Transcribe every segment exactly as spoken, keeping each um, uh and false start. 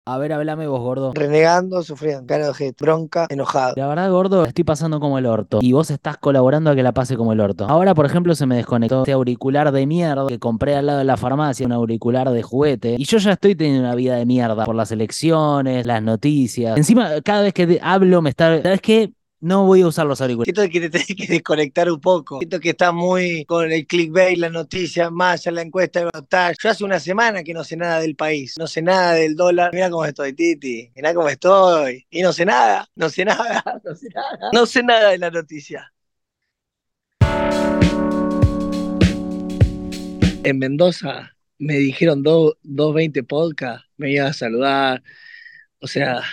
A ver, hablame vos, gordo. Renegando, sufriendo, cara de ojete, bronca, enojado. La verdad, gordo, estoy pasando como el orto. Y vos estás colaborando a que la pase como el orto. Ahora, por ejemplo, se me desconectó este auricular de mierda que compré al lado de la farmacia, un auricular de juguete. Y yo ya estoy teniendo una vida de mierda por las elecciones, las noticias. Encima, cada vez que de- hablo me está... ¿Sabes qué? No voy a usar los auriculares. Siento que te tenés que desconectar un poco. Siento que estás muy con el clickbait, la noticia, más allá la encuesta de balotaje. Yo hace una semana que no sé nada del país, no sé nada del dólar. Mira cómo estoy, Titi. Mira cómo estoy. Y no sé nada, no sé nada, no sé nada. No sé nada de la noticia. En Mendoza me dijeron do- doscientos veinte podcast, me iba a saludar. O sea,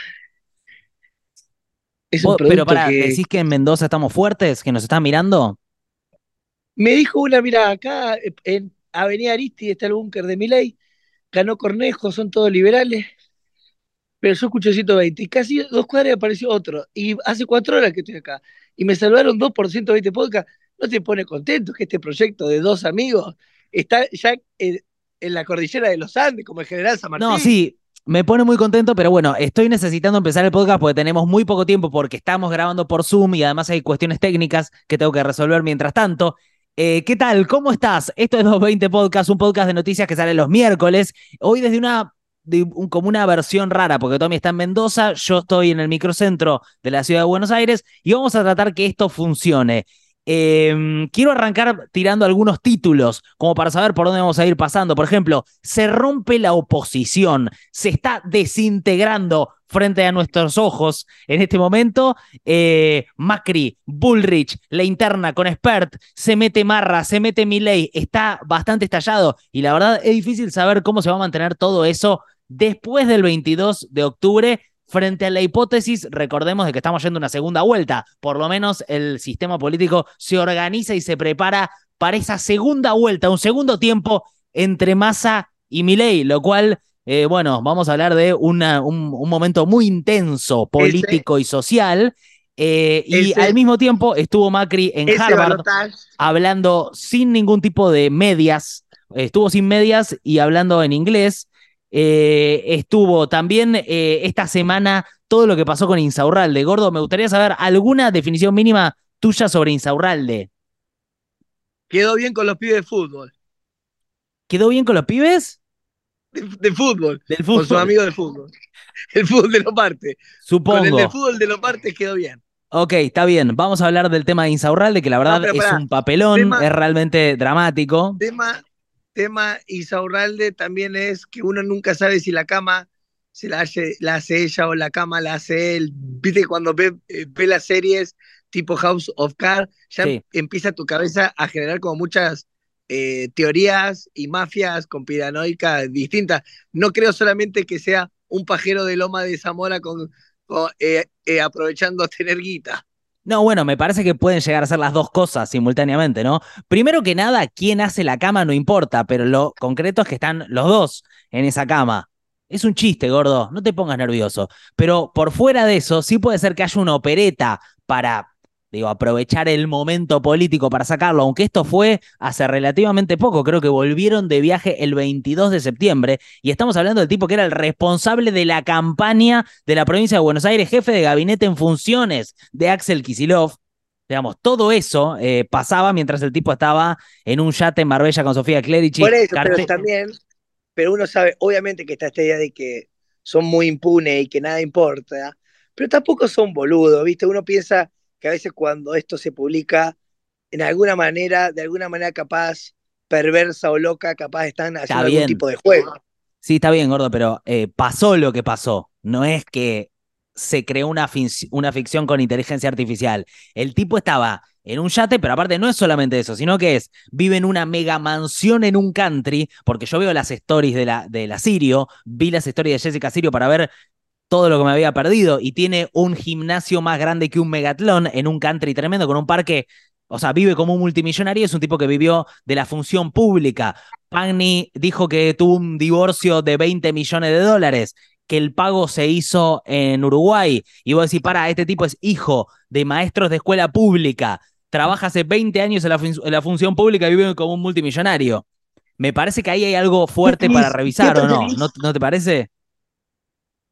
es un Vos, pero producto para, que ¿decís que en Mendoza estamos fuertes? ¿Que nos están mirando? me dijo una, mira, acá en Avenida Aristi está el búnker de Milei, ganó Cornejo, son todos liberales, pero yo escucho ciento veinte y casi dos cuadras apareció otro. Y hace cuatro horas que estoy acá. Y me saludaron dos por ciento veinte podcast. ¿No te pone contento que este proyecto de dos amigos está ya en, en la cordillera de los Andes, como el General San No, Martín? sí, me pone muy contento, pero bueno, estoy necesitando empezar el podcast porque tenemos muy poco tiempo porque estamos grabando por Zoom y además hay cuestiones técnicas que tengo que resolver mientras tanto. Eh, ¿qué tal? ¿Cómo estás? Esto es doscientos veinte Podcast, un podcast de noticias que sale los miércoles. Hoy desde una, de un- como una versión rara, porque Tommy está en Mendoza, yo estoy en el microcentro de la ciudad de Buenos Aires y vamos a tratar que esto funcione. Eh, quiero arrancar tirando algunos títulos, como para saber por dónde vamos a ir pasando. Por ejemplo, se rompe la oposición, se está desintegrando frente a nuestros ojos en este momento. Eh, Macri, Bullrich, la interna con Spert, se mete Marra, se mete Milei, está bastante estallado y la verdad es difícil saber cómo se va a mantener todo eso después del veintidós de octubre frente a la hipótesis, recordemos de que estamos yendo a una segunda vuelta, por lo menos el sistema político se organiza y se prepara para esa segunda vuelta, un segundo tiempo entre Massa y Milei, lo cual, eh, bueno, vamos a hablar de una, un, un, momento muy intenso Ese, político y social, eh, y al ese, mismo tiempo estuvo Macri en ese Harvard balotaje. hablando sin ningún tipo de medias, estuvo sin medias y hablando en inglés. Eh, estuvo también eh, esta semana todo lo que pasó con Insaurralde. Gordo, me gustaría saber alguna definición mínima tuya sobre Insaurralde. Quedó bien con los pibes de fútbol. ¿Quedó bien con los pibes? De, de fútbol, Del con sus fútbol, amigos del fútbol. El fútbol de los partes. Con el del supongo. fútbol de los partes quedó bien. Ok, está bien. Vamos a hablar del tema de Insaurralde, que la No, verdad pero es pará. un papelón, Tema, es realmente dramático. tema, tema Isaurralde también es que uno nunca sabe si la cama se la hace, la hace ella o la cama la hace él. Viste, cuando ve, eh, ve las series tipo House of Cards, ya em- Sí. empieza tu cabeza a generar como muchas eh, teorías y mafias conspiranoicas distintas. No creo solamente que sea un pajero de Loma de Zamora con, con, eh, eh, aprovechando a tener guita. No, bueno, me parece que pueden llegar a ser las dos cosas simultáneamente, ¿no? Primero que nada, quién hace la cama no importa, pero lo concreto es que están los dos en esa cama. Es un chiste, gordo, no te pongas nervioso. Pero por fuera de eso, sí puede ser que haya una opereta para, digo, aprovechar el momento político para sacarlo, aunque esto fue hace relativamente poco, creo que volvieron de viaje el veintidós de septiembre y estamos hablando del tipo que era el responsable de la campaña de la provincia de Buenos Aires, jefe de gabinete en funciones de Axel Kicillof. Digamos, todo eso eh, pasaba mientras el tipo estaba en un yate en Marbella con Sofía Clerici. Por eso, pero Carte... también, pero uno sabe, obviamente que está esta idea de que son muy impunes y que nada importa, pero tampoco son boludos, ¿viste? Uno piensa que a veces cuando esto se publica, en alguna manera, de alguna manera capaz, perversa o loca, capaz están Está haciendo algún bien, tipo de juego. sí, está bien, gordo, pero eh, pasó lo que pasó. No es que se creó una, una ficción con inteligencia artificial. El tipo estaba en un yate, pero aparte no es solamente eso, sino que es, vive en una mega mansión en un country, porque yo veo las stories de la, de la Sirio, vi las stories de Jessica Sirio para ver todo lo que me había perdido y tiene un gimnasio más grande que un megatlón en un country tremendo con un parque, o sea, vive como un multimillonario, es un tipo que vivió de la función pública. Pagni dijo que tuvo un divorcio de veinte millones de dólares, que el pago se hizo en Uruguay. Y vos decís, para, este tipo es hijo de maestros de escuela pública, trabaja hace veinte años en la, fun en la función pública y vive como un multimillonario. Me parece que ahí hay algo ¿Qué, fuerte para qué revisar, ¿o no? ¿No, preferís? no te parece?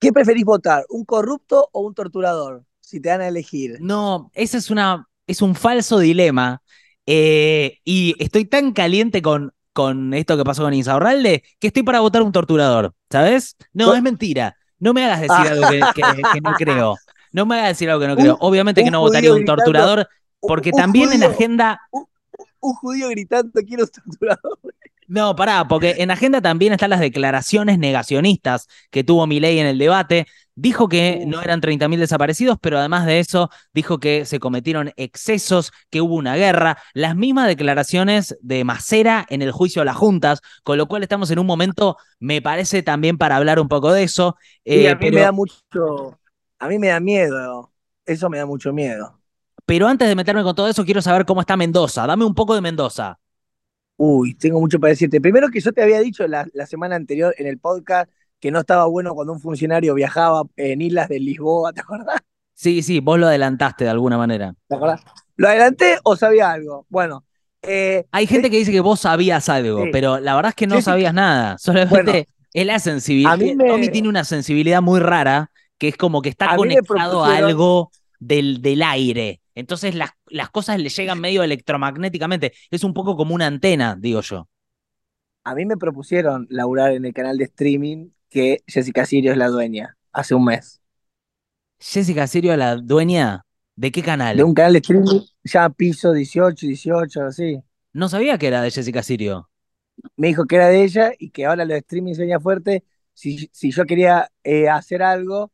¿Qué preferís votar? ¿Un corrupto o un torturador? Si te dan a elegir. No, ese es una, es un falso dilema. Eh, y estoy tan caliente con, con esto que pasó con Insaurralde que estoy para votar un torturador, ¿sabes? No, es mentira. No me hagas decir Ah, algo que, que, que no creo. No me hagas decir algo que no creo. un, Obviamente que un no votaría judío un gritando, torturador, un, porque un también en judío, agenda. un, un judío gritando, quiero un torturador. No, pará, porque en agenda también están las declaraciones negacionistas que tuvo Milei en el debate. Dijo que no Uf. eran treinta mil desaparecidos, pero además de eso dijo que se cometieron excesos, que hubo una guerra. Las mismas declaraciones de Macera en el juicio a las juntas, con lo cual estamos en un momento, me parece también para hablar un poco de eso. Y a Eh, mí me da pero, mucho, a mí me da miedo. Eso me da mucho miedo. pero antes de meterme con todo eso, quiero saber cómo está Mendoza. Dame un poco de Mendoza. Uy, tengo mucho para decirte. Primero que yo te había dicho la, la semana anterior en el podcast que no estaba bueno cuando un funcionario viajaba en islas de Lisboa, ¿te acordás? Sí, sí, vos lo adelantaste de alguna manera. ¿Te acordás? ¿Lo adelanté o sabía algo? Bueno, eh, Hay gente que dice que vos sabías algo, sí. pero la verdad es que no Jessica, sabías nada. bueno, Solamente es la a sensibilidad. mí Tommy me, tiene una sensibilidad muy rara, que es como que está a mí me conectado a propusieron, algo del, del aire. Entonces las, las cosas le llegan medio electromagnéticamente. Es un poco como una antena, digo yo. a mí me propusieron laburar en el canal de streaming que Jessica Sirio es la dueña, hace un mes. Jessica Sirio, la dueña, ¿de qué De canal? un canal de streaming, ya piso dieciocho, dieciocho, así. No sabía que era de Jessica Sirio. Me dijo que era de ella y que ahora los streaming venía fuerte. Si, si yo quería eh, hacer algo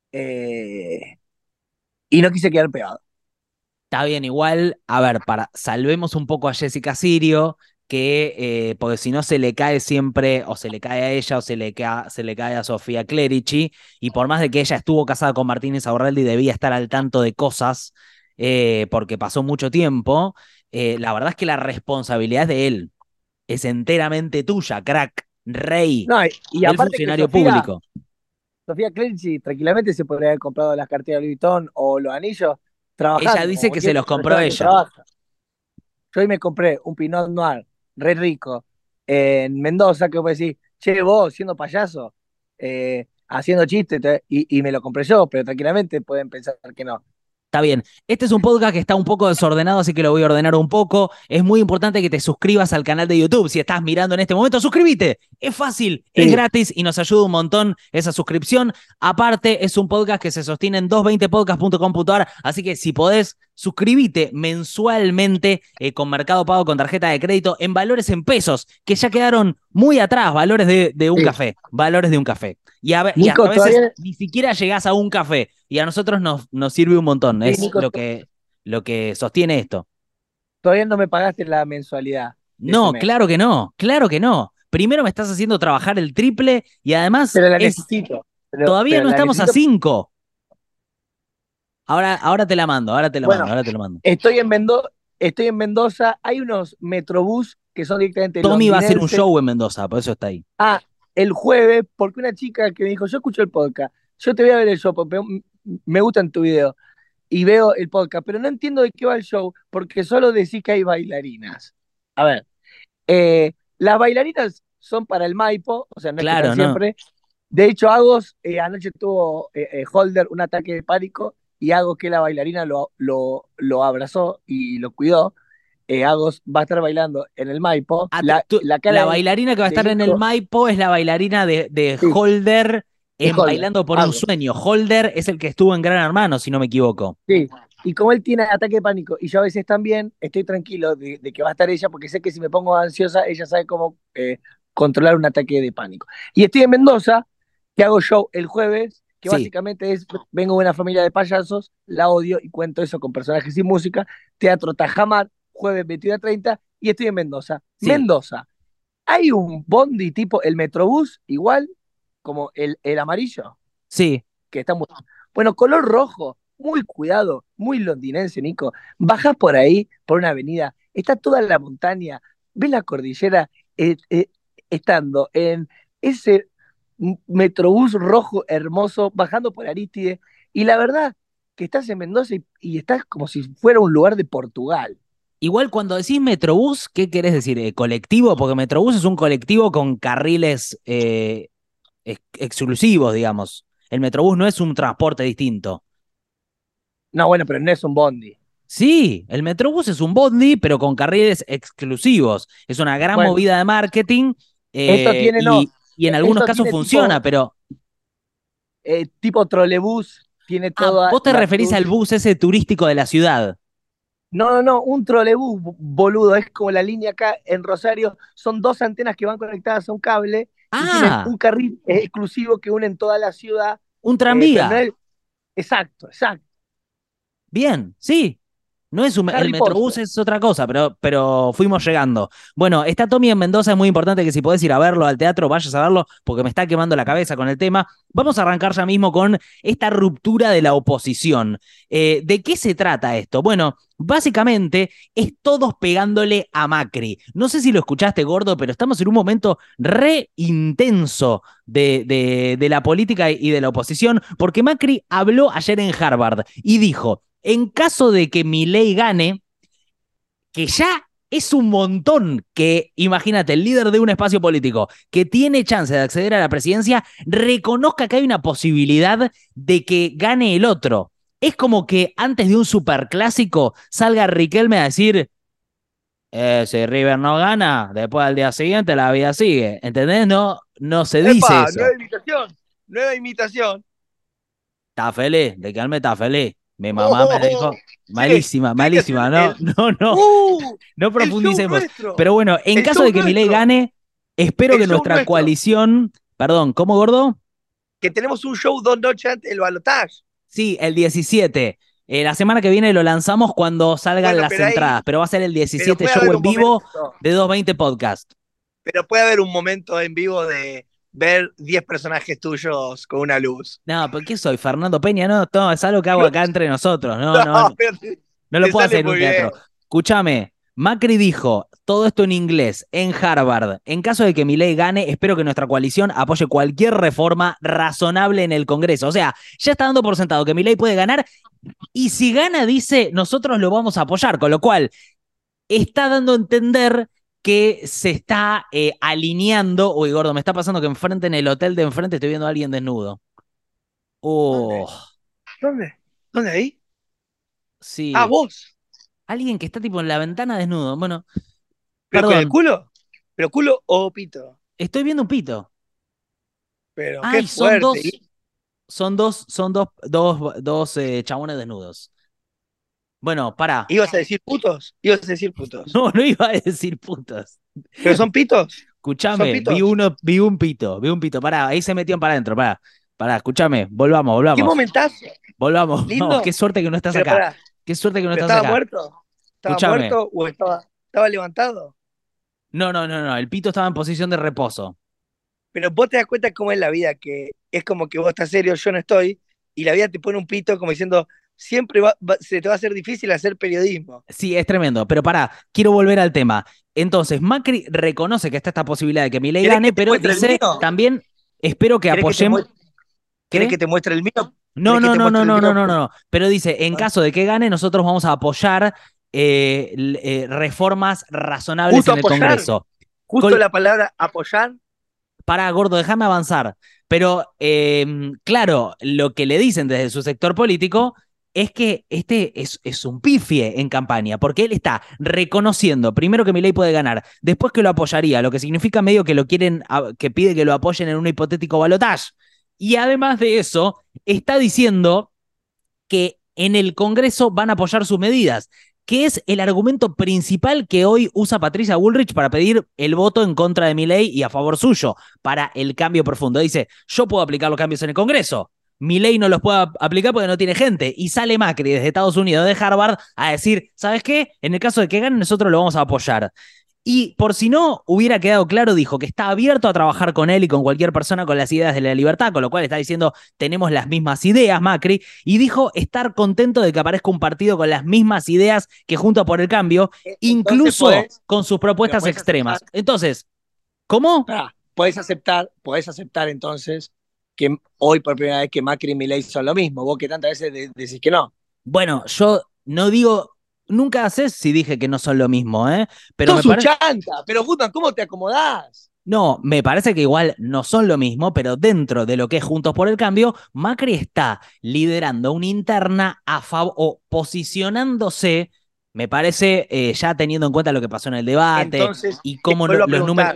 eh, y no quise quedar pegado. Está bien, igual, a ver, para salvemos un poco a Jessica Sirio, que eh, porque si no se le cae siempre, o se le cae a ella, o se le, ca se le cae a Sofía Clerici, y por más de que ella estuvo casada con Martínez Aurralde y debía estar al tanto de cosas, eh, porque pasó mucho tiempo, eh, la verdad es que la responsabilidad es de él, es enteramente tuya, crack, rey, No, y, y el aparte que funcionario Sofía, público. Sofía Clerici tranquilamente se podría haber comprado las carteras de Louis Vuitton o los anillos Ella trabajando, como dice que se cualquier los compró persona que ella. trabaja. Yo hoy me compré un Pinot Noir re rico en Mendoza, que vos decís, che, vos siendo payaso, eh, haciendo chistes, te- y, y me lo compré yo, pero tranquilamente pueden pensar que no. Está bien. Este es un podcast que está un poco desordenado, así que lo voy a ordenar un poco. Es muy importante que te suscribas al canal de YouTube. Si estás mirando en este momento, suscríbete. Es fácil, es Sí, gratis y nos ayuda un montón esa suscripción. Aparte, es un podcast que se sostiene en doscientos veinte podcast punto com punto a r, así que si podés, suscríbete mensualmente eh, con Mercado Pago, con tarjeta de crédito, en valores en pesos, que ya quedaron muy atrás, valores de, de un sí. café, valores de un café. Y a, y a Nico, veces todavía, ni siquiera llegás a un café y a nosotros nos, nos sirve un montón. sí, Es Nico, lo to- que, lo que sostiene esto. todavía no me pagaste la mensualidad de ese No, mes, claro que no, claro que no. Primero me estás haciendo trabajar el triple y además pero la es, necesito, pero, todavía pero no la estamos a necesito. cinco. Ahora, ahora te la mando, ahora te la Bueno, mando, ahora te la mando. estoy en Mendoza, estoy en Mendoza, hay unos Metrobús que son directamente Tommy va a hacer un londinenses. show en Mendoza, por eso está ahí. Ah, el jueves, porque una chica que me dijo, yo escucho el podcast, yo te voy a ver el show, porque me me gustan tu video, y veo el podcast, pero no entiendo de qué va el show, porque solo decís que hay bailarinas. A ver, eh, las bailarinas son para el Maipo, o sea, no es que están Claro, ¿no? siempre. De hecho, Agos eh, anoche tuvo eh, eh, Holder un ataque de pánico y Agos, que la bailarina, lo, lo, lo abrazó y lo cuidó. Eh, Agos va a estar bailando en el Maipo. Ah, te- La, tú- la cara la de, bailarina que va a de estar en el Nico, Maipo es la bailarina de, de sí, Holder de en Holder, Bailando por un Agos. Sueño. Holder es el que estuvo en Gran Hermano, si no me equivoco. Sí, y como él tiene ataque de pánico y yo a veces también, estoy tranquilo de, de que va a estar ella porque sé que si me pongo ansiosa, ella sabe cómo eh, controlar un ataque de pánico. Y estoy en Mendoza, que hago show el jueves, que Sí, básicamente es, vengo de una familia de payasos, la odio y cuento eso con personajes y música, Teatro Tajamar, jueves veintiuno a treinta, y estoy en Mendoza. sí, Mendoza, hay un bondi tipo el Metrobús, igual como el, el amarillo sí. que está muy... Bueno, color rojo, muy cuidado, muy londinense, Nico. Bajás por ahí, por una avenida, está toda la montaña, ves la cordillera, eh, eh, estando en ese metrobús rojo hermoso, bajando por Aristide, y la verdad que estás en Mendoza y, y estás como si fuera un lugar de Portugal. Igual cuando decís Metrobús, ¿qué querés decir? Eh, ¿colectivo? Porque Metrobús es un colectivo con carriles eh, ex- exclusivos, digamos. El Metrobús no es un transporte distinto. No, bueno, pero no es un bondi. Sí, el Metrobús es un bondi, pero con carriles exclusivos. Es una gran Bueno, movida de marketing esto eh, tiene, no, y, y en algunos esto casos tiene funciona, tipo, pero eh, tipo trolebús, tiene ah, toda vos te la referís al luz. bus ese turístico de la ciudad. No, no, no, un trolebús, boludo, es como la línea acá en Rosario, son dos antenas que van conectadas a un cable y tienen Ah, un carril exclusivo que unen toda la ciudad, un eh, pero no tranvía. es, exacto, exacto, Bien, sí. No es un, el Harry Metrobús Potter. es otra cosa, pero, pero fuimos llegando. Bueno, está Tommy en Mendoza, es muy importante que si podés ir a verlo al teatro, vayas a verlo, porque me está quemando la cabeza con el tema. Vamos a arrancar ya mismo con esta ruptura de la oposición. Eh, ¿De qué se trata esto? Bueno, básicamente es todos pegándole a Macri. No sé si lo escuchaste, gordo, pero estamos en un momento re intenso de, de, de la política y de la oposición, porque Macri habló ayer en Harvard y dijo, en caso de que Milei gane, que ya es un montón que, imagínate, el líder de un espacio político que tiene chance de acceder a la presidencia, reconozca que hay una posibilidad de que gane el otro. Es como que antes de un superclásico salga Riquelme a decir, eh, si River no gana, después al día siguiente la vida sigue. ¿Entendés? No, no se dice ¡Epa! eso. Nueva imitación, nueva imitación. Está feliz, Riquelme está feliz. Mi mamá me ¡Oh! dijo, Che, malísima, tenés que hacer malísima, no, el. no, no. ¡Uh! No El show profundicemos. nuestro. Pero bueno, en El caso show de que Milei nuestro. gane, espero El que show nuestra nuestro. coalición. Perdón, ¿cómo, gordo? Que tenemos un show dos noches antes del balotaje. Sí, el diecisiete. Eh, la semana que viene lo lanzamos cuando salgan Bueno, las pero ahí. entradas, pero va a ser el Pero diecisiete puede show haber en un vivo momento. de doscientos veinte Podcast. Pero puede haber un momento en vivo de ver diez personajes tuyos con una luz. No, ¿pero qué soy? ¿Fernando Peña? No, no, es algo que hago acá entre nosotros. No, no, No, no. pero te, No lo te puedo sale hacer en un muy bien. teatro. Escúchame, Macri dijo todo esto en inglés, en Harvard. En caso de que Milei gane, espero que nuestra coalición apoye cualquier reforma razonable en el Congreso. O sea, ya está dando por sentado que Milei puede ganar y si gana, dice, nosotros lo vamos a apoyar. Con lo cual, está dando a entender que se está eh, alineando. Uy, gordo, me está pasando que enfrente en el hotel de enfrente estoy viendo a alguien desnudo. ¿Dónde? Oh, ¿Dónde? ¿Dónde ahí? Ah, sí. vos. Alguien que está tipo en la ventana desnudo. Bueno, ¿Pero con el perdón, culo? ¿Pero culo o pito? estoy viendo un pito. Pero qué Ay, son fuerte. dos, son dos, son dos, dos, dos eh, chabones desnudos. Bueno, pará. ¿Ibas a decir putos? Ibas a decir putos. No, no iba a decir putas. ¿Pero son pitos? ¿Son Escuchame, vi pitos? uno, vi un pito, vi un pito. Pará, ahí se metían para adentro, pará. Pará, escúchame, volvamos, ¿Qué volvamos. momentazo? Volvamos, vamos, qué ¿Lindo? suerte que no estás Pero acá. pará, Qué suerte que no ¿pero estás estaba acá. muerto? ¿Estaba Escúchame. muerto o estaba, estaba levantado? No, no, no, no. El pito estaba en posición de reposo. Pero vos te das cuenta cómo es la vida, que es como que vos estás serio, yo no estoy, y la vida te pone un pito como diciendo, siempre va- va- se te va a hacer difícil hacer periodismo. Sí, es tremendo. Pero pará, quiero volver al tema. Entonces, Macri reconoce que está esta posibilidad de que Milei ¿Querés que gane, te pero muestre el dice mío? también, espero que ¿Querés que te apoyemos. muestre, ¿Querés ¿Qué? que te muestre el mío? No, ¿Querés que no, te no, no, muestre el no, no, mío? no, no. Pero dice, en ¿Ah? caso de que gane, nosotros vamos a apoyar eh, eh, reformas razonables Justo en el apoyar, Congreso. justo Col la palabra apoyar. Pará, gordo, déjame avanzar. Pero, eh, claro, lo que le dicen desde su sector político es que este es, es un pifie en campaña, porque él está reconociendo, primero que Milei puede ganar, después que lo apoyaría, lo que significa medio que lo quieren, que pide que lo apoyen en un hipotético balotaje. Y además de eso, está diciendo que en el Congreso van a apoyar sus medidas, que es el argumento principal que hoy usa Patricia Bullrich para pedir el voto en contra de Milei y a favor suyo para el cambio profundo. Dice, yo puedo aplicar los cambios en el Congreso, Milei no los puede aplicar porque no tiene gente. Y sale Macri desde Estados Unidos, de Harvard, a decir, ¿sabes qué? En el caso de que gane, nosotros lo vamos a apoyar. Y por si no hubiera quedado claro, dijo que está abierto a trabajar con él y con cualquier persona con las ideas de la libertad, con lo cual está diciendo, tenemos las mismas ideas, Macri, y dijo estar contento de que aparezca un partido con las mismas ideas que Juntos por el Cambio, Entonces incluso podés, con sus pero propuestas podés aceptar, extremas. Entonces, ¿cómo? pará, podés aceptar, podés aceptar entonces que hoy por primera vez que Macri y Milei son lo mismo, vos que tantas veces de- decís que no. Bueno, yo no digo, nunca sé si dije que no son lo mismo, ¿eh? Pero me Sos un parece... chanta, pero Gutman, ¿cómo te acomodás? No, me parece que igual no son lo mismo, pero dentro de lo que es Juntos por el Cambio, Macri está liderando una interna a favor o posicionándose, me parece, eh, ya teniendo en cuenta lo que pasó en el debate Entonces, y te cómo no, vuelvo a los números. preguntar,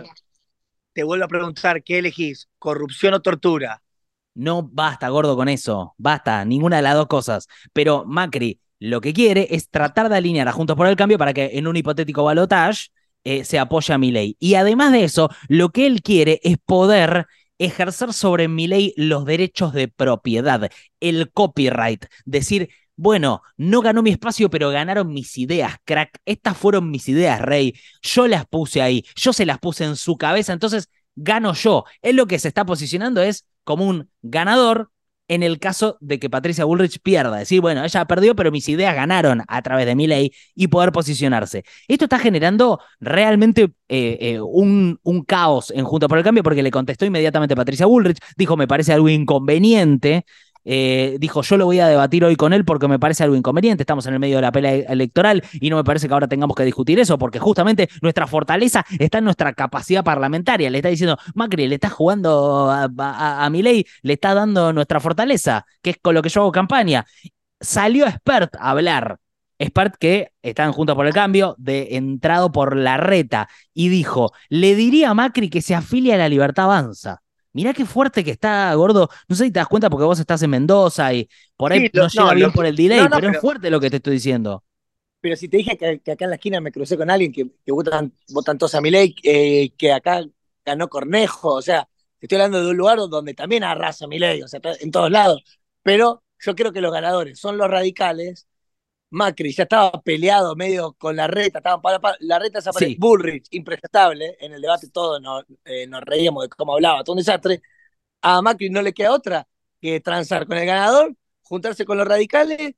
te vuelvo a preguntar, ¿qué elegís? ¿Corrupción o tortura? No basta, gordo, con eso. Basta, ninguna de las dos cosas. Pero Macri lo que quiere es tratar de alinear a Juntos por el Cambio para que en un hipotético balotaje eh, se apoye a Milei. Y además de eso, lo que él quiere es poder ejercer sobre Milei los derechos de propiedad, el copyright. Decir, bueno, no ganó mi espacio, pero ganaron mis ideas, crack. Estas fueron mis ideas, rey. Yo las puse ahí, yo se las puse en su cabeza. Entonces, gano yo. Él lo que se está posicionando es como un ganador en el caso de que Patricia Bullrich pierda. Decir, bueno, ella perdió, pero mis ideas ganaron a través de mi ley y poder posicionarse. Esto está generando realmente eh, eh, un, un caos en Junta por el Cambio porque le contestó inmediatamente Patricia Bullrich, dijo, me parece algo inconveniente. Eh, dijo, yo lo voy a debatir hoy con él porque me parece algo inconveniente, estamos en el medio de la pelea electoral y no me parece que ahora tengamos que discutir eso, porque justamente nuestra fortaleza está en nuestra capacidad parlamentaria. Le está diciendo, Macri, le está jugando a, a, a Milei, le está dando nuestra fortaleza, que es con lo que yo hago campaña. Salió Spert a hablar. Spert, que están juntos por el cambio, de entrado por la reta, y dijo, le diría a Macri que se afilie a la Libertad Avanza. Mirá qué fuerte que está, gordo. No sé si te das cuenta porque vos estás en Mendoza y por ahí Sí, lo- no no, llega lo bien que- por el no, delay, no, pero es pero, fuerte lo que te estoy diciendo. pero si te dije que, que acá en la esquina me crucé con alguien que, que votan, votan todos a mi ley, eh, que acá ganó Cornejo, o sea, estoy hablando de un lugar donde también arrasa mi ley, o sea, en todos lados. Pero yo creo que los ganadores son los radicales. Macri ya estaba peleado medio con la reta, estaban para, para, la reta desaparece. Sí, Bullrich, impresentable, en el debate todos nos, eh, nos reíamos de cómo hablaba, todo un desastre. A Macri no le queda otra que transar con el ganador, juntarse con los radicales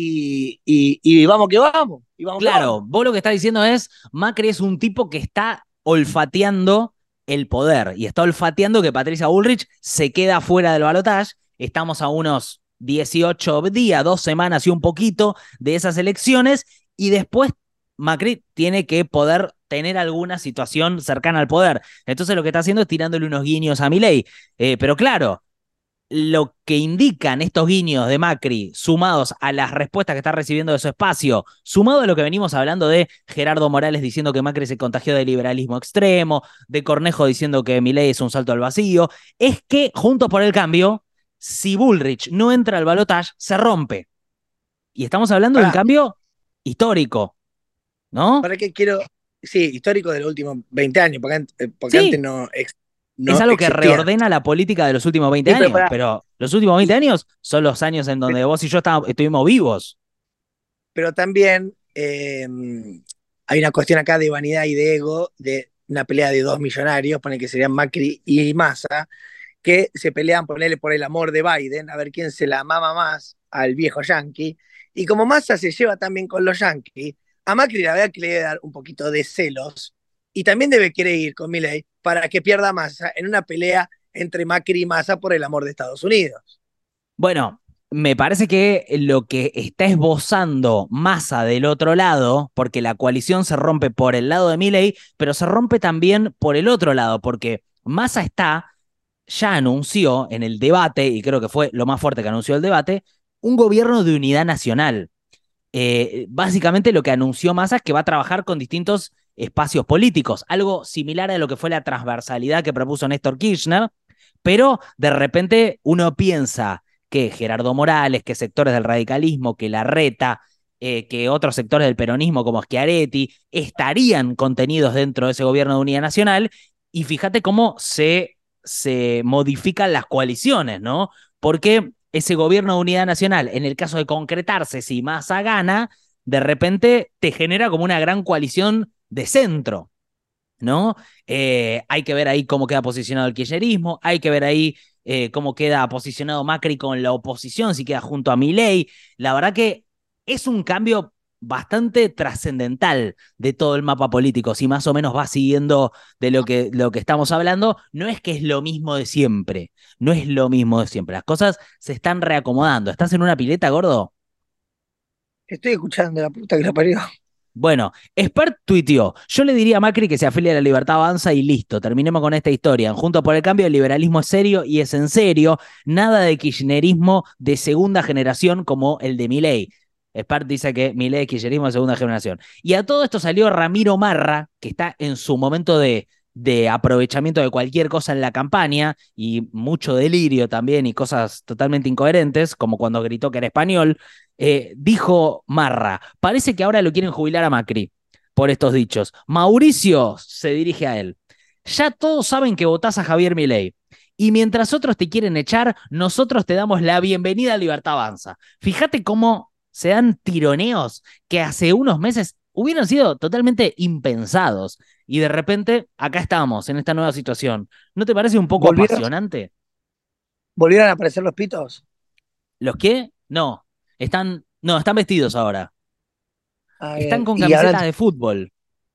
y, y, y vamos que vamos, y vamos que vamos. claro, vos lo que estás diciendo es, Macri es un tipo que está olfateando el poder y está olfateando que Patricia Bullrich se queda fuera del balotaje. Estamos a unos dieciocho días, dos semanas y un poquito de esas elecciones y después Macri tiene que poder tener alguna situación cercana al poder. Entonces lo que está haciendo es tirándole unos guiños a Milei. Eh, pero claro, lo que indican estos guiños de Macri, sumados a las respuestas que está recibiendo de su espacio, sumado a lo que venimos hablando de Gerardo Morales diciendo que Macri se contagió de liberalismo extremo, de Cornejo diciendo que Milei es un salto al vacío, es que Juntos por el Cambio, si Bullrich no entra al balotaje, se rompe. Y estamos hablando de un ¿Para, cambio histórico, ¿no? para qué quiero? Sí, histórico de los últimos veinte años, porque, eh, porque antes Sí, no, ex, es no algo que existía. reordena la política de los últimos veinte Sí, pero años, para, pero los últimos veinte años son los años en donde vos y yo estábamos, estuvimos vivos. pero también eh, hay una cuestión acá de vanidad y de ego, de una pelea de dos millonarios, pone que serían Macri y Massa, que se pelean, ponerle por el amor de Biden, a ver quién se la mama más al viejo yankee. Y como Massa se lleva también con los yankees, a Macri la verdad que le debe dar un poquito de celos y también debe querer ir con Milei para que pierda Massa en una pelea entre Macri y Massa por el amor de Estados Unidos. Bueno, me parece que lo que está esbozando Massa del otro lado, porque la coalición se rompe por el lado de Milei, pero se rompe también por el otro lado, porque Massa está, ya anunció en el debate, y creo que fue lo más fuerte que anunció el debate, un gobierno de unidad nacional. Eh, básicamente lo que anunció Massa es que va a trabajar con distintos espacios políticos, algo similar a lo que fue la transversalidad que propuso Néstor Kirchner, pero de repente uno piensa que Gerardo Morales, que sectores del radicalismo, que Larreta, eh, que otros sectores del peronismo como Schiaretti estarían contenidos dentro de ese gobierno de unidad nacional y fíjate cómo se, se modifican las coaliciones, ¿no? Porque ese gobierno de unidad nacional, en el caso de concretarse, si Massa gana, de repente te genera como una gran coalición de centro, ¿no? Eh, hay que ver ahí cómo queda posicionado el kirchnerismo, hay que ver ahí eh, cómo queda posicionado Macri con la oposición, si queda junto a Milei. La verdad que es un cambio bastante trascendental de todo el mapa político, si más o menos va siguiendo de lo que, lo que estamos hablando, no es que es lo mismo de siempre, no es lo mismo de siempre, las cosas se están reacomodando. ¿Estás en una pileta, gordo? Estoy escuchando la puta que la parió. Bueno, Spert tuiteó, yo le diría a Macri que se afilie a la Libertad Avanza y listo, terminemos con esta historia. En Juntos por el Cambio el liberalismo es serio y es en serio, nada de kirchnerismo de segunda generación como el de Milei. Spert dice que Milei es kirchnerismo de segunda generación. Y a todo esto salió Ramiro Marra, que está en su momento de, de aprovechamiento de cualquier cosa en la campaña y mucho delirio también y cosas totalmente incoherentes, como cuando gritó que era español. Eh, dijo Marra, parece que ahora lo quieren jubilar a Macri por estos dichos. Mauricio se dirige a él. Ya todos saben que votás a Javier Milei. Y mientras otros te quieren echar, nosotros te damos la bienvenida a Libertad Avanza. Fíjate cómo se dan tironeos que hace unos meses hubieran sido totalmente impensados. Y de repente, acá estamos, en esta nueva situación. ¿No te parece un poco ¿Volvieron, apasionante? volvieron a aparecer los pitos? ¿Los qué? No. Están, no, están vestidos ahora. Ah, Están bien. con Y ahora, camisetas de fútbol.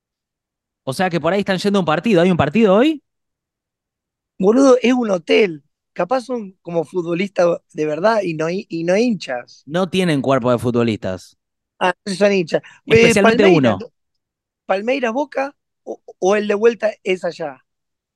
O sea que por ahí están yendo a un partido. ¿Hay un partido hoy? boludo, es un hotel. Capaz son como futbolistas de verdad y no, hi- y no hinchas. No tienen cuerpo de futbolistas. Ah, no son hinchas. Eh, Especialmente Palmeiras, uno. Palmeiras Boca o, o el de vuelta es allá.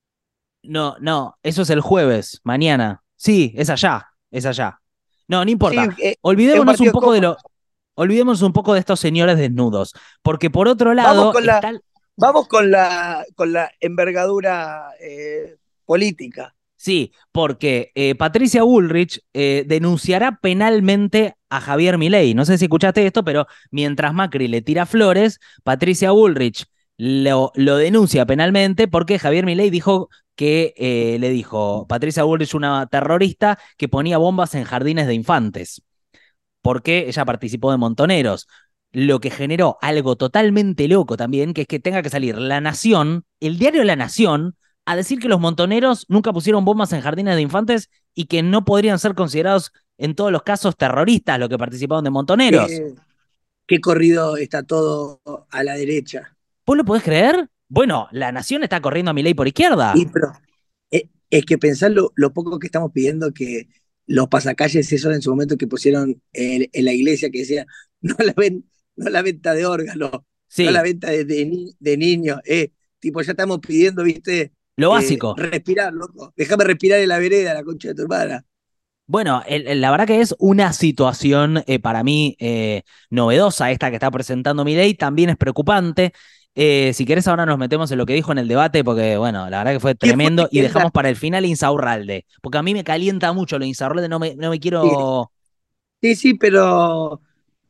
No, no, eso es el jueves, mañana. Sí, es allá, es allá. No, no Sí, importa. eh, es un Olvidémonos un partido poco de cómodo. lo, olvidémonos un poco de estos señores desnudos, porque por otro Vamos lado con la, está, vamos con la, con la envergadura eh, política. sí, porque eh, Patricia Bullrich eh, denunciará penalmente a Javier Milei. No sé si escuchaste esto, pero mientras Macri le tira flores, Patricia Bullrich lo, lo denuncia penalmente porque Javier Milei dijo que eh, le dijo Patricia Bullrich una terrorista que ponía bombas en jardines de infantes, porque ella participó de Montoneros. Lo que generó algo totalmente loco también, que es que tenga que salir La Nación, el diario La Nación, a decir que los montoneros nunca pusieron bombas en jardines de infantes y que no podrían ser considerados en todos los casos terroristas los que participaron de montoneros. ¿Qué, qué corrido está todo a la derecha? ¿Vos lo podés creer? Bueno, La Nación está corriendo a mi ley por Y izquierda. pero eh, es que pensar lo, lo poco que estamos pidiendo que los pasacalles esos en su momento que pusieron en, en la iglesia que decía no la ven, no la venta de órganos, no la Sí, venta de, de, ni- de niños, eh, tipo ya estamos pidiendo, viste, lo eh, básico. respirar, loco, déjame respirar en la vereda, la concha de tu hermana. Bueno, el- el- la verdad que es una situación eh, para mí eh, novedosa esta que está presentando Milei, también es preocupante. Eh, si querés ahora nos metemos en lo que dijo en el debate, porque bueno, la verdad que fue Qué fuerte tremendo y que es la... dejamos para el final Insaurralde, porque a mí me calienta mucho lo de Insaurralde, no me, no me Sí, quiero... sí, sí, pero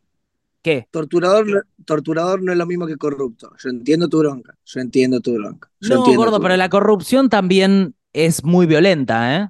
¿Qué? torturador, no- torturador no es lo mismo que corrupto. Yo entiendo tu bronca, yo entiendo tu bronca, yo No, entiendo gordo, tu pero la bronca. corrupción también es muy violenta, ¿eh?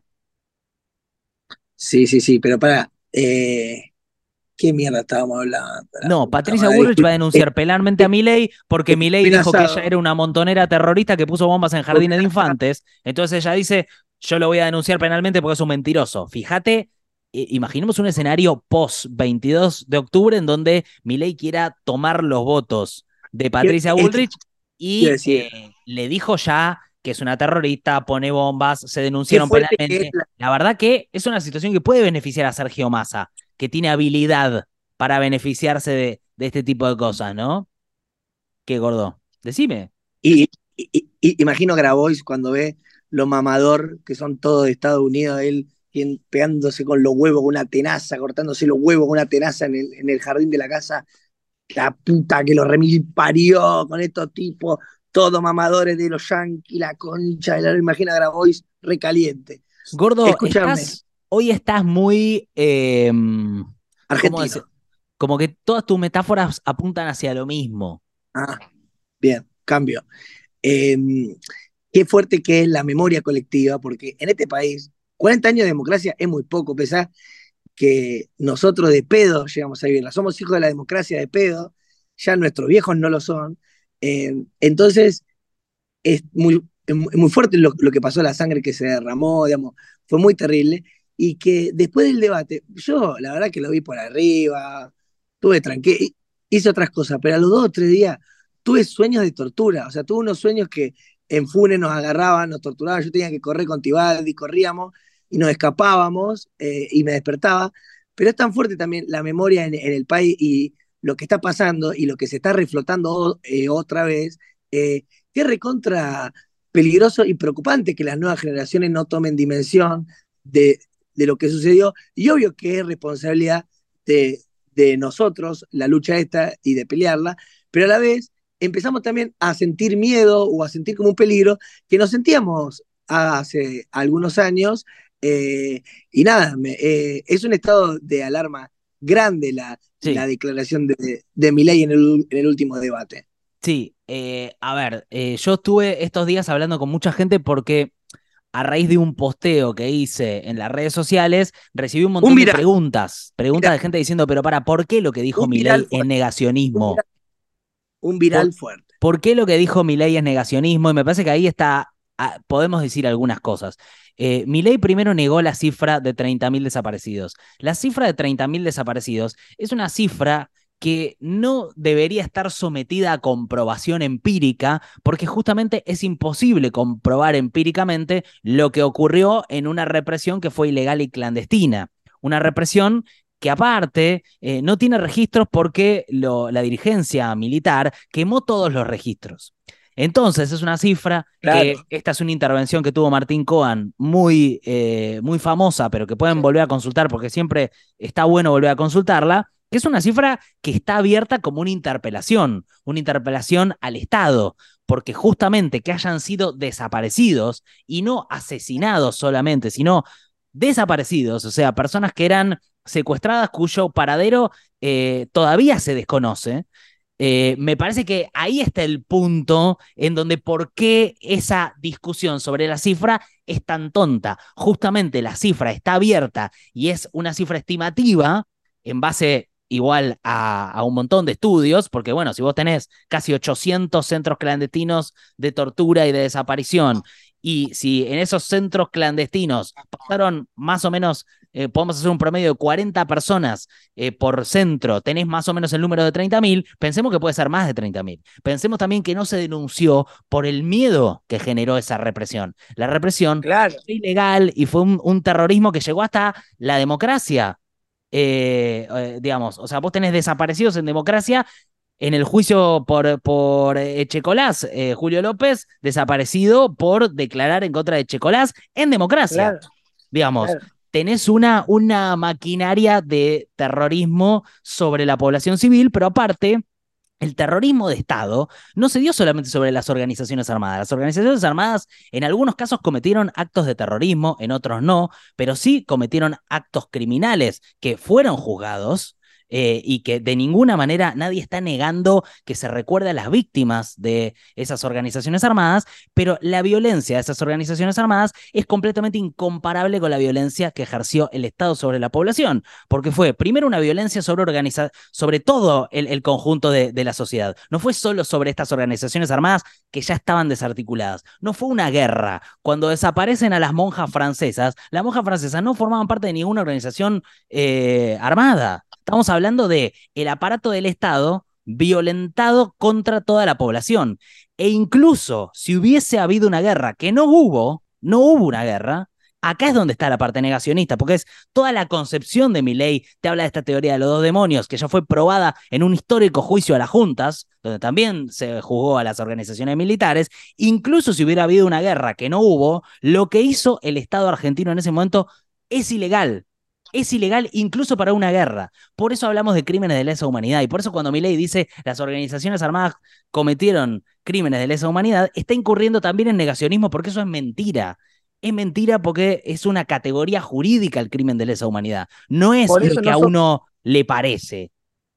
Sí, sí, sí, pero para, eh, ¿qué mierda estábamos hablando? La No, puta Patricia madre, Bullrich va a disculpe. denunciar penalmente a Milei porque Milei Estoy dijo que ella asado. era una montonera terrorista que puso bombas en Porque jardines de infantes. Entonces ella dice, yo lo voy a denunciar penalmente porque es un mentiroso. Fíjate, eh, imaginemos un escenario post veintidós de octubre en donde Milei quiera tomar los votos de ¿qué- Patricia esto Bullrich quiero y decir, eh, le dijo ya que es una terrorista, pone bombas, se qué denunciaron fuerte que es penalmente. la, La verdad que es una situación que puede beneficiar a Sergio Massa, que tiene habilidad para beneficiarse de, de este tipo de cosas, ¿no? ¿Qué gordo? Decime. y, y- y- imagino Grabois cuando ve lo mamador que son todos de Estados Unidos, él quien- pegándose con los huevos con una tenaza, cortándose los huevos con una tenaza en el, en el jardín de la casa, la puta que lo remil parió con estos tipos, todos mamadores de los yanquis, la concha, de la, imagina Grabois recaliente. Gordo, Escúchame, estás, hoy estás muy, eh, ¿cómo decir? argentino. Como que todas tus metáforas apuntan hacia lo mismo. Ah, bien, cambio. Eh, qué fuerte que es la memoria colectiva, porque en este país, cuarenta años de democracia es muy poco, pesar que nosotros de pedo llegamos a vivirla. Somos hijos de la democracia de pedo, ya nuestros viejos no lo son. Eh, entonces, es muy, es muy fuerte lo, lo, que pasó, la sangre que se derramó, digamos, fue muy terrible. Y que después del debate, yo la verdad que lo vi por arriba, tuve tranquilo, hice otras cosas, pero a los dos o tres días tuve sueños de tortura, o sea, tuve unos sueños que en Funes nos agarraban, nos torturaban, yo tenía que correr con Tibaldi, corríamos y nos escapábamos eh, y me despertaba, pero es tan fuerte también la memoria en, en el país y lo que está pasando y lo que se está reflotando eh, otra vez, eh, que es recontra peligroso y preocupante que las nuevas generaciones no tomen dimensión de, de lo que sucedió. Y obvio que es responsabilidad de, de nosotros la lucha esta y de pelearla, pero a la vez empezamos también a sentir miedo o a sentir como un peligro que nos sentíamos hace algunos años. Eh, y nada, me, eh, es un estado de alarma grande la, Sí, la declaración de, de Milei en el, en el último debate. sí. Eh, a ver, eh, yo estuve estos días hablando con mucha gente porque a raíz de un posteo que hice en las redes sociales, recibí un Un montón de viral, preguntas, preguntas viral, de gente diciendo, pero para, ¿por qué lo que dijo un viral Milei es fuerte, un negacionismo? viral, un ¿Por, viral fuerte. por qué lo que dijo Milei es negacionismo? Y me parece que ahí está, ah, podemos decir algunas cosas. Eh, Milei primero negó la cifra de treinta mil desaparecidos. La cifra de treinta mil desaparecidos es una cifra que no debería estar sometida a comprobación empírica, porque justamente es imposible comprobar empíricamente lo que ocurrió en una represión que fue ilegal y clandestina. Una represión que aparte eh, no tiene registros porque lo, la dirigencia militar quemó todos los registros. Entonces es una cifra Claro. que esta es una intervención que tuvo Martín Cohen muy, eh, muy famosa, pero que pueden volver a consultar porque siempre está bueno volver a consultarla, que es una cifra que está abierta como una interpelación, una interpelación al Estado, porque justamente que hayan sido desaparecidos y no asesinados solamente, sino desaparecidos, o sea, personas que eran secuestradas cuyo paradero eh, todavía se desconoce. Eh, me parece que ahí está el punto en donde por qué esa discusión sobre la cifra es tan tonta. Justamente la cifra está abierta y es una cifra estimativa en base igual a, a un montón de estudios, porque bueno, si vos tenés casi ochocientos centros clandestinos de tortura y de desaparición, y si en esos centros clandestinos pasaron más o menos, eh, podemos hacer un promedio de cuarenta personas eh, por centro, tenés más o menos el número de treinta mil, pensemos que puede ser más de treinta mil. Pensemos también que no se denunció por el miedo que generó esa represión. La represión Claro, fue ilegal y fue un, un terrorismo que llegó hasta la democracia. Eh, eh, digamos, o sea, vos tenés desaparecidos en democracia en el juicio por, por Echecolás, eh, Julio López, desaparecido por declarar en contra de Echecolás en democracia. claro, Digamos, claro. tenés una, una maquinaria de terrorismo sobre la población civil, pero aparte, el terrorismo de Estado no se dio solamente sobre las organizaciones armadas. Las organizaciones armadas en algunos casos cometieron actos de terrorismo, en otros no, pero sí cometieron actos criminales que fueron juzgados. Eh, y que de ninguna manera nadie está negando que se recuerde a las víctimas de esas organizaciones armadas, pero la violencia de esas organizaciones armadas es completamente incomparable con la violencia que ejerció el Estado sobre la población, porque fue primero una violencia sobre, organiza sobre todo el, el conjunto de, de, la sociedad. No fue solo sobre estas organizaciones armadas que ya estaban desarticuladas. No fue una guerra. Cuando desaparecen a las monjas francesas, las monjas francesas no formaban parte de ninguna organización eh, armada. Estamos hablando de el aparato del Estado violentado contra toda la población. E incluso si hubiese habido una guerra, que no hubo, no hubo una guerra, acá es donde está la parte negacionista, porque es toda la concepción de Milei, te habla de esta teoría de los dos demonios, que ya fue probada en un histórico juicio a las juntas, donde también se juzgó a las organizaciones militares, incluso si hubiera habido una guerra que no hubo, lo que hizo el Estado argentino en ese momento es ilegal. Es ilegal incluso para una guerra. Por eso hablamos de crímenes de lesa humanidad. Y por eso cuando Milei dice las organizaciones armadas cometieron crímenes de lesa humanidad, está incurriendo también en negacionismo porque eso es mentira. Es mentira porque es una categoría jurídica el crimen de lesa humanidad. No es Por lo eso que no a son, uno le parece.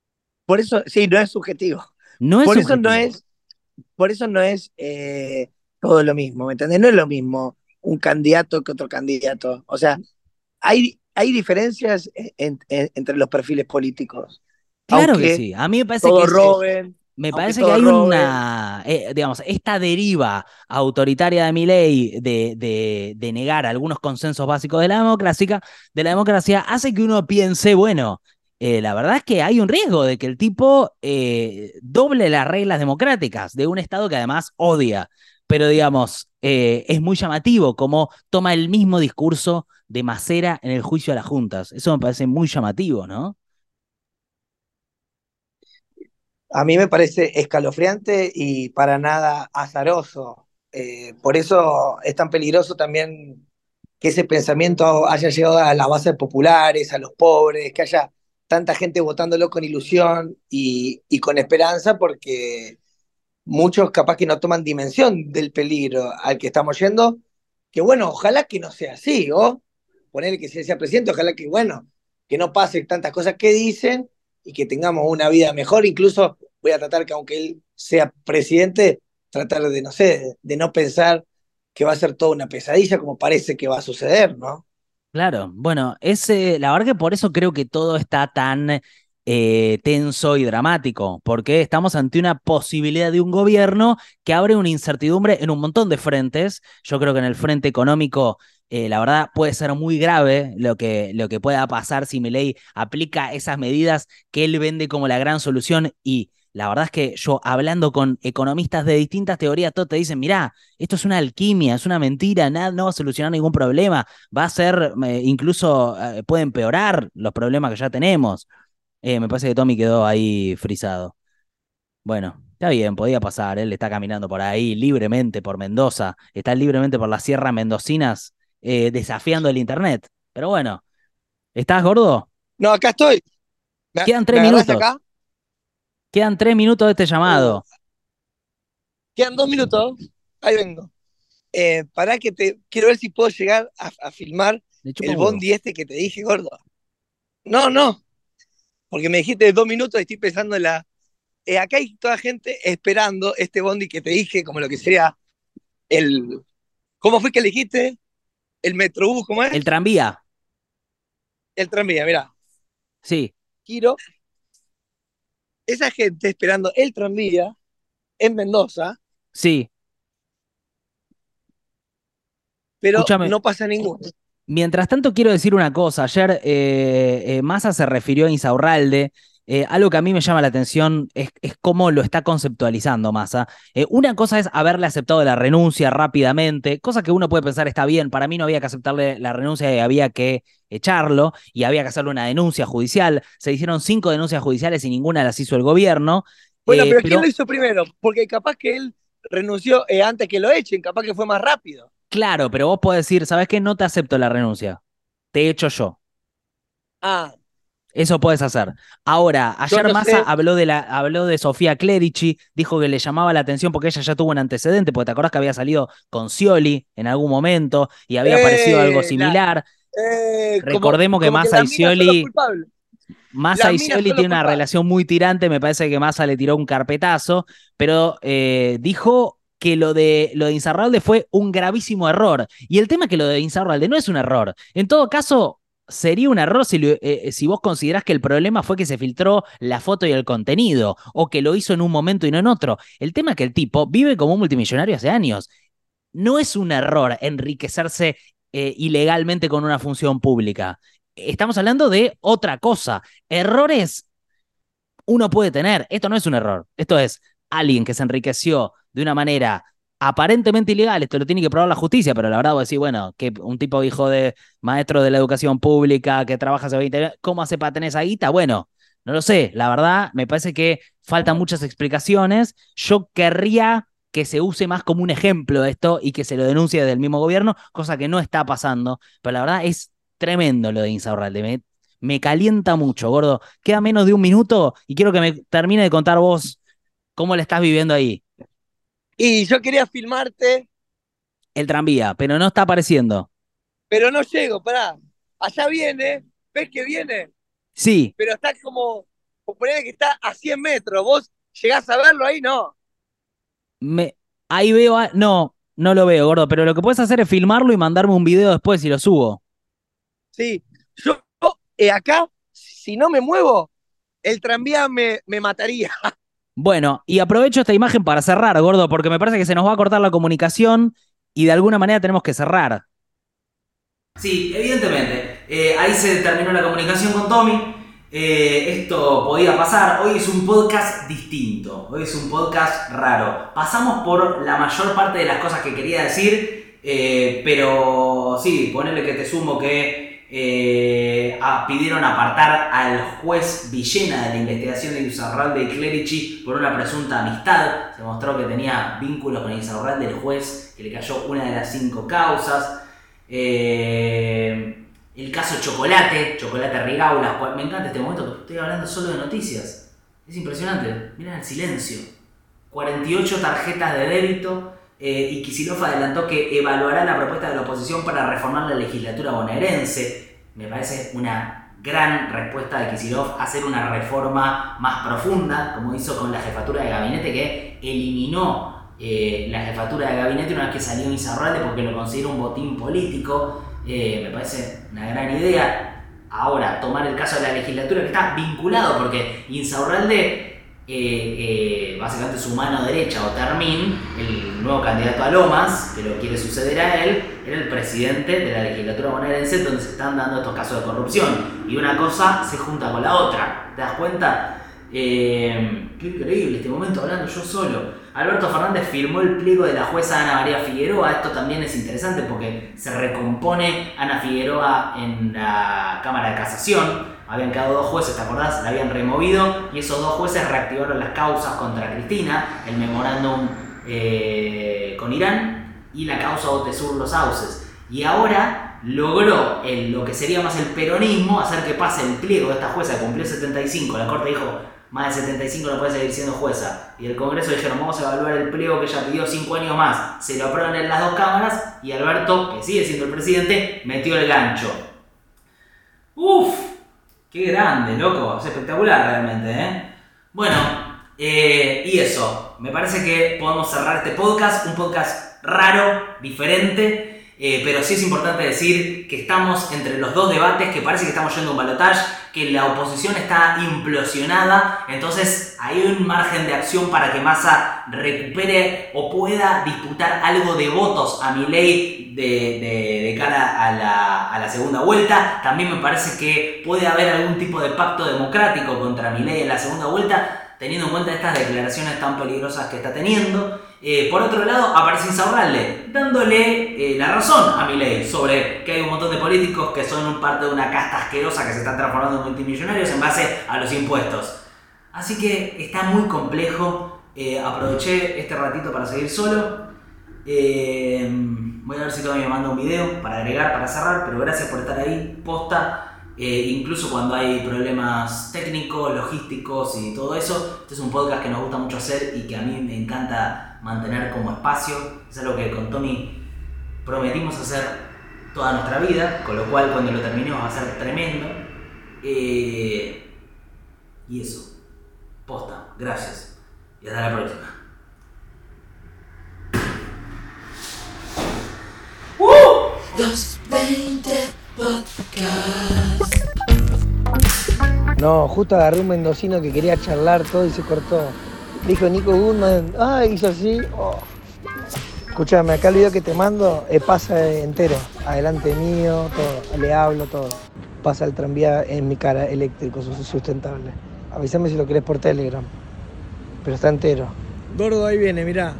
por eso, sí, no es subjetivo. No es Por eso no subjetivo. es, por eso no es eh, todo lo mismo, ¿me entendés? No es lo mismo un candidato que otro candidato. O sea, hay, hay diferencias en- en- entre los perfiles políticos. Claro que Aunque sí. A mí me parece que todos es, roben, me aunque parece que todos hay roben. una, eh, digamos, esta deriva autoritaria de Milei de, de, de negar algunos consensos básicos de la democracia, de la democracia hace que uno piense, bueno, eh, la verdad es que hay un riesgo de que el tipo eh, doble las reglas democráticas de un Estado que además odia. Pero digamos, eh, es muy llamativo cómo toma el mismo discurso de Macera en el juicio a las juntas. Eso me parece muy llamativo, ¿no? A mí me parece escalofriante y para nada azaroso. Eh, por eso es tan peligroso también que ese pensamiento haya llegado a las bases populares, a los pobres, que haya tanta gente votándolo con ilusión y, y con esperanza, porque muchos capaz que no toman dimensión del peligro al que estamos yendo, que bueno, ojalá que no sea así, o ponerle que sea presidente, ojalá que bueno, que no pase tantas cosas que dicen y que tengamos una vida mejor. Incluso voy a tratar que aunque él sea presidente, tratar de, no sé, de no pensar que va a ser toda una pesadilla como parece que va a suceder, ¿no? Claro, bueno, ese, la verdad que por eso creo que todo está tan eh, tenso y dramático, porque estamos ante una posibilidad de un gobierno que abre una incertidumbre en un montón de frentes. Yo creo que en el frente económico, eh, la verdad, puede ser muy grave lo que, lo que pueda pasar si Milei aplica esas medidas que él vende como la gran solución y la verdad es que yo hablando con economistas de distintas teorías, todos te dicen, mirá, esto es una alquimia, es una mentira, nada, no va a solucionar ningún problema, va a ser, eh, incluso eh, puede empeorar los problemas que ya tenemos. Eh, me parece que Tommy quedó ahí frisado. Bueno, está bien, podía pasar, él está caminando por ahí libremente por Mendoza, está libremente por las sierras mendocinas, eh, desafiando el internet. Pero bueno, ¿estás gordo? No, acá estoy. ¿Me, Quedan tres me agarrás minutos, acá? quedan tres minutos de este Uh, llamado. quedan dos minutos. Ahí vengo. Eh, pará que te quiero ver si puedo llegar a, a filmar Le chupa el un huevo. bondi este que te dije, gordo. No, no, porque me dijiste dos minutos y estoy pensando en la. Eh, acá hay toda gente esperando este bondi que te dije, como lo que sería el. ¿Cómo fue que elegiste? El Metrobús, ¿cómo El es? tranvía, El tranvía, mirá. sí, Quiero esa gente esperando el tranvía en Mendoza, sí. pero Escúchame, no pasa ninguno. mientras tanto, quiero decir una cosa. Ayer eh, eh, Massa se refirió a Insaurralde. Eh, algo que a mí me llama la atención es, es cómo lo está conceptualizando Massa. Eh, una cosa es haberle aceptado la renuncia rápidamente, cosa que uno puede pensar está bien. Para mí no había que aceptarle la renuncia y había que echarlo y había que hacerle una denuncia judicial. Se hicieron cinco denuncias judiciales y ninguna las hizo el gobierno. Bueno, Eh, pero ¿quién lo pero hizo primero? Porque capaz que él renunció eh, antes que lo echen, capaz que fue más rápido. claro, pero vos podés decir, ¿sabes qué? No te acepto la renuncia. Te echo yo. Ah, Eso puedes hacer. Ahora, yo ayer no Massa sé. habló de, la, habló de Sofía Clerici, dijo que le llamaba la atención porque ella ya tuvo un antecedente, porque te acordás que había salido con Scioli en algún momento y había aparecido algo Eh, la, similar. eh, como, Recordemos que como que Massa las y minas son los Scioli, culpables. Massa Las y minas Scioli son los tienen una culpables. relación muy tirante, me parece que Massa le tiró un carpetazo, pero eh, dijo que lo de, lo de Insaurralde fue un gravísimo error. Y el tema es que lo de Insaurralde no es un error. En todo caso, sería un error si, lo, eh, si vos considerás que el problema fue que se filtró la foto y el contenido, o que lo hizo en un momento y no en otro. El tema es que el tipo vive como un multimillonario hace años. No es un error enriquecerse eh, ilegalmente con una función pública. Estamos hablando de otra cosa. Errores uno puede tener. Esto no es un error. Esto es alguien que se enriqueció de una manera aparentemente ilegal. Esto lo tiene que probar la justicia, pero la verdad vos decís, bueno, que un tipo hijo de maestro de la educación pública que trabaja hace veinte años, ¿cómo hace para tener esa guita? Bueno, no lo sé. La verdad, me parece que faltan muchas explicaciones. Yo querría que se use más como un ejemplo esto y que se lo denuncie desde el mismo gobierno, cosa que no está pasando. Pero la verdad es tremendo lo de Insaurralde. Me, me calienta mucho, gordo. Queda menos de un minuto y quiero que me termine de contar vos cómo le estás viviendo ahí. Y yo quería filmarte, El tranvía, pero no está apareciendo. pero no llego, pará. Allá viene, ¿ves que viene? Sí, Pero está como, como ponele que está a cien metros. ¿Vos llegás a verlo ahí? No. me, ahí veo. A, no, no lo veo, gordo, pero lo que puedes hacer es filmarlo y mandarme un video después y lo subo. Sí. Yo eh, acá, si no me muevo, el tranvía me, me mataría. Bueno, y aprovecho esta imagen para cerrar, gordo, porque me parece que se nos va a cortar la comunicación y de alguna manera tenemos que cerrar. Sí, evidentemente. Eh, ahí se terminó la comunicación con Tommy. Eh, esto podía pasar. Hoy es un podcast distinto. Hoy es un podcast raro. Pasamos por la mayor parte de las cosas que quería decir. Eh, pero sí, ponele que te sumo que Eh, a, pidieron apartar al juez Villena de la investigación de Insaurralde y Clerici por una presunta amistad. Se mostró que tenía vínculos con Insaurralde, el juez que le cayó una de las cinco causas. Eh, el caso Chocolate, Chocolate Rigaula. Me encanta este momento que estoy hablando solo de noticias. Es impresionante. Miren el silencio. cuarenta y ocho tarjetas de débito. Eh, y Kicillof adelantó que evaluará la propuesta de la oposición para reformar la legislatura bonaerense. Me parece una gran respuesta de Kicillof hacer una reforma más profunda, como hizo con la jefatura de gabinete, que eliminó eh, la jefatura de gabinete una vez que salió Insaurralde porque lo considera un botín político. Eh, me parece una gran idea. Ahora, tomar el caso de la legislatura, que está vinculado, porque Insaurralde... Eh, eh, básicamente su mano derecha, o Termín, el nuevo candidato a Lomas, que lo quiere suceder a él, era el presidente de la legislatura bonaerense, donde se están dando estos casos de corrupción. Y una cosa se junta con la otra. ¿Te das cuenta? Eh, qué increíble este momento hablando yo solo. Alberto Fernández firmó el pliego de la jueza Ana María Figueroa. Esto también es interesante porque se recompone Ana Figueroa en la Cámara de Casación. Habían quedado dos jueces, ¿te acordás? La habían removido y esos dos jueces reactivaron las causas contra Cristina, el memorándum eh, con Irán y la causa Otesur Los Sauces. Y ahora logró el, lo que sería más el peronismo, hacer que pase el pliego de esta jueza que cumplió setenta y cinco. La Corte dijo, más de setenta y cinco no puede seguir siendo jueza. Y el Congreso dijeron, vamos a evaluar el pliego que ella pidió cinco años más. Se lo aprueban en las dos cámaras y Alberto, que sigue siendo el presidente, metió el gancho. ¡Uf! ¡Qué grande, loco! Es espectacular realmente, ¿eh? Bueno, eh, y eso. Me parece que podemos cerrar este podcast. Un podcast raro, diferente. Eh, pero sí es importante decir que estamos entre los dos debates, que parece que estamos yendo a un balotaje, que la oposición está implosionada. Entonces hay un margen de acción para que Massa recupere o pueda disputar algo de votos a Milei de, de, de cara a la, a la segunda vuelta. También me parece que puede haber algún tipo de pacto democrático contra Milei en la segunda vuelta, teniendo en cuenta estas declaraciones tan peligrosas que está teniendo. Eh, por otro lado, aparece Insaurralde, dándole eh, la razón a Milei sobre que hay un montón de políticos que son parte de una casta asquerosa que se están transformando en multimillonarios en base a los impuestos. Así que está muy complejo. Eh, aproveché este ratito para seguir solo. Eh, voy a ver si todavía me manda un video para agregar, para cerrar, pero gracias por estar ahí, posta. Eh, incluso cuando hay problemas técnicos, logísticos y todo eso. Este es un podcast que nos gusta mucho hacer y que a mí me encanta mantener como espacio. Es algo que con Tommy prometimos hacer toda nuestra vida, con lo cual cuando lo terminemos va a ser tremendo. Eh, y eso, posta, gracias y hasta la próxima. ¡Uh! doscientos veinte Podcast. No, justo agarré un mendocino que quería charlar todo y se cortó. Dijo Nico Goodman, ah, hizo así. Oh. Escuchame, acá el video que te mando eh, pasa entero, adelante mío, todo, le hablo, todo. Pasa el tranvía en mi cara, eléctrico, sustentable. Avísame si lo querés por Telegram, pero está entero. Gordo, ahí viene, mirá.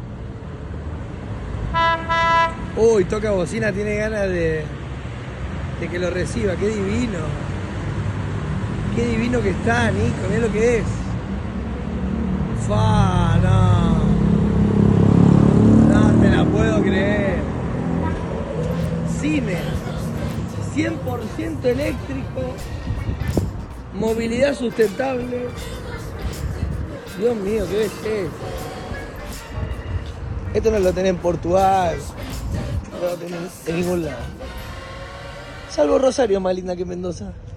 Uy, toca bocina, tiene ganas de, de que lo reciba, qué divino. Qué divino que está, Nico, mirá lo que es. Fa, no. No te la puedo creer. Cine, cien por ciento eléctrico, movilidad sustentable. Dios mío, qué belleza. Esto no lo tenés en Portugal, no lo tenés en ningún lado. Salvo Rosario, más linda que Mendoza.